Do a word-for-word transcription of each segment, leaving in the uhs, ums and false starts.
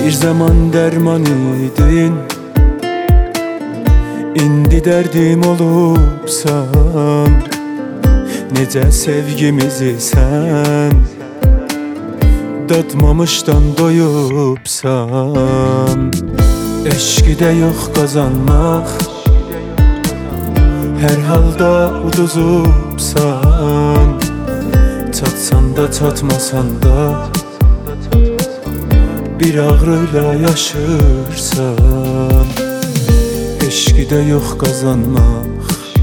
Bir zaman derman idin, indi derdim olubsan. Necə sevgimizi sən dadmamışdan doyubsan. Eşqi də yox qazanmaq, hər halda uduzubsan. Çatsan da çatmasan da bir ağrıyla yaşırsan. Eşqi də yox qazanmaq,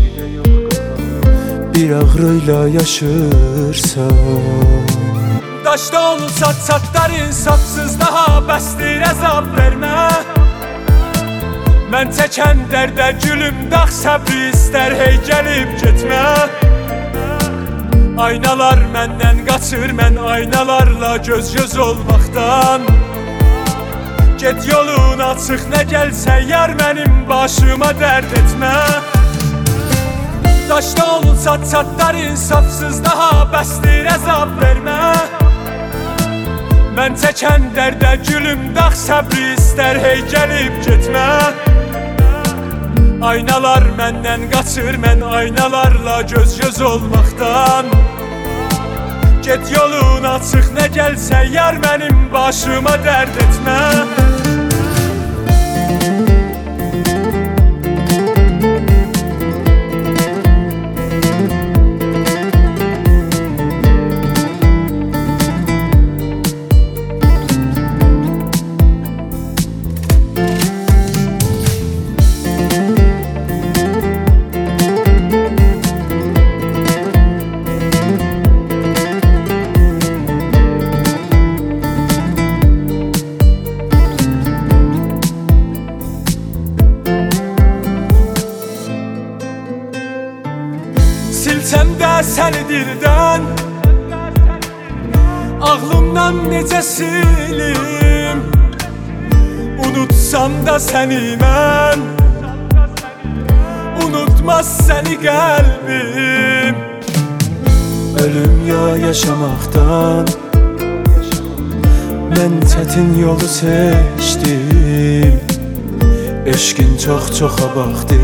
bir ağrıyla yaşırsan. Daşda olun sat satlar insafsız, daha bəsdir əzab vermə. Mən çəkən dərdə gülüm dağ səbri istər, hey gəlib getmə. Aynalar məndən qaçır, mən aynalarla göz göz olmaqdan. Get yolun açıq, nə gəlsə yar mənim başıma dərd etmə. Daşda olun sat satlar insafsız, daha bəsdir əzab vermə. Mən çəkən dərdə gülüm dağ səbri istər, hey gəlib getmə. Aynalar məndən qaçır, mən aynalarla göz göz olmaqdan. Get yolun açıq, nə gəlsə yar mənim başıma dərd etmə. Silsəm də səni dildən, ağlımdan necə silim. Unutsam da səni mən, unutmaz səni qəlbim. Ölüm ya yaşamaqdan mən çətin yolu seçdim. Eşqin çox-çoxa baxdı,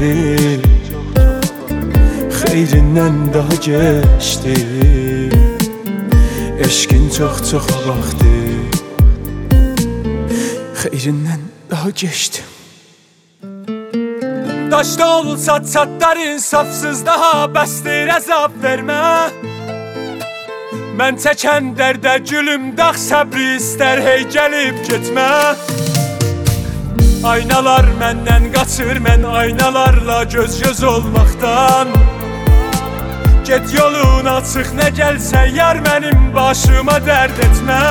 xeyrindən daha geçti. Eşqin çox-çoxa baxdı, xeyrindən daha geçti. Daşda olun sat satlar insafsız, daha bəsdir əzab vermə. Mən çəkən dərdə gülüm dağ səbri istər, hey gəlib getmə. Aynalar məndən qaçır, mən aynalarla göz göz olmaqdan. Get yolun açıq, nə gəlsə yar mənim başıma dərd etmə.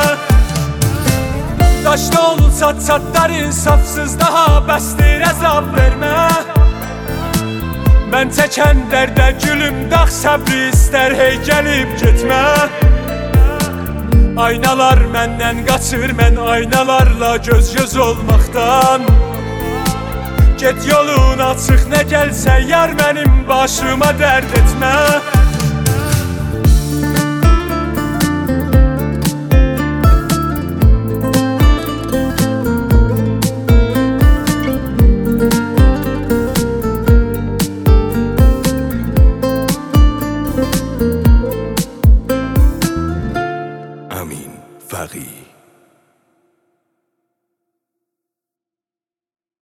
Daşda olun sat satlar insafsız, daha bəsdir əzab vermə. Mən çəkən dərdə gülüm dağ səbri istər, hey gəlib getmə. Aynalar məndən qaçır, mən aynalarla göz göz olmaqdan. Get yolun açıq, nə gəlsə yar mənim başıma dərd etmə. Amin Faghi.